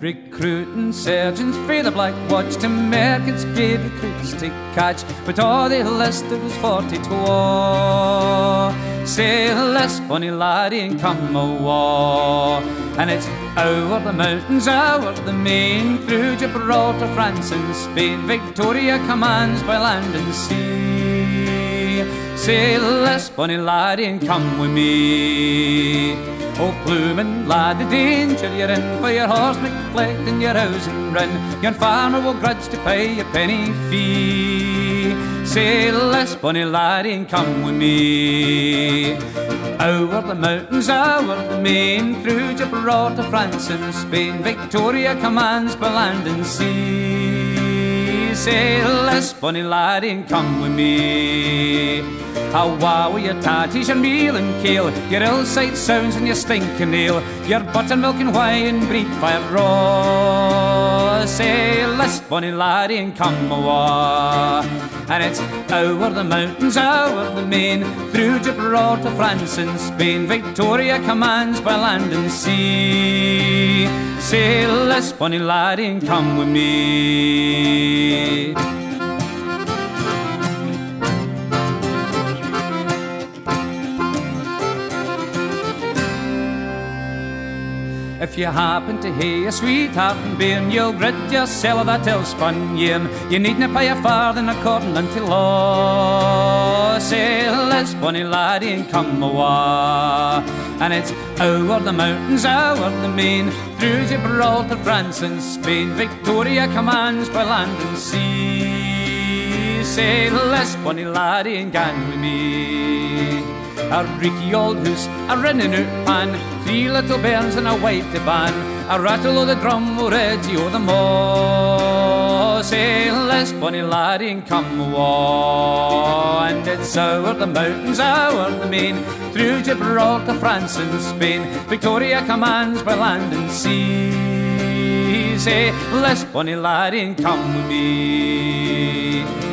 recruiting sergeants frae the Black Watch to Merkin's grade recruits to catch, but all they listed was 42. Sail this bonny laddie and come awa. And it's over the mountains, over the main, through Gibraltar, France and Spain. Victoria commands by land and sea. Sail this bonny laddie and come with me. Oh, Pluming lad, the danger you're in, for your horse McFleck and your house and run. Yon farmer will grudge to pay your penny fee. Sail this bonny laddie and come with me. Over the mountains, over the main, through Gibraltar, France and Spain. Victoria commands by land and sea. Sail this bonny laddie and come with me. Awa with your tatties, your meal and kale, your ill-sight sounds and your stinking ale, your buttermilk and wine, breed fire raw. Sail this bonny laddie and come awa. And it's over the mountains, over the main, through Gibraltar, France and Spain. Victoria commands by land and sea. Sail this bonny laddie and come with me. If you happen to hear your sweetheart and bairn, you'll grit yourself of that ill-spun yarn. You needna pay a farthing according unto law. Sail this bonny laddie and come awa. And it's over the mountains, over the main, through Gibraltar, France and Spain. Victoria commands by land and sea. Sail this bonny laddie and gang with me. A reeky old hoose, a rinnin out pan, 3 little bairns and a wife to ban, a rattle o' the drum o' Reggie o' the maw. Sail this bonny laddie and come awa. And it's over the mountains, over the main, through Gibraltar, France and Spain. Victoria commands by land and sea. Sail this bonny laddie and come with me.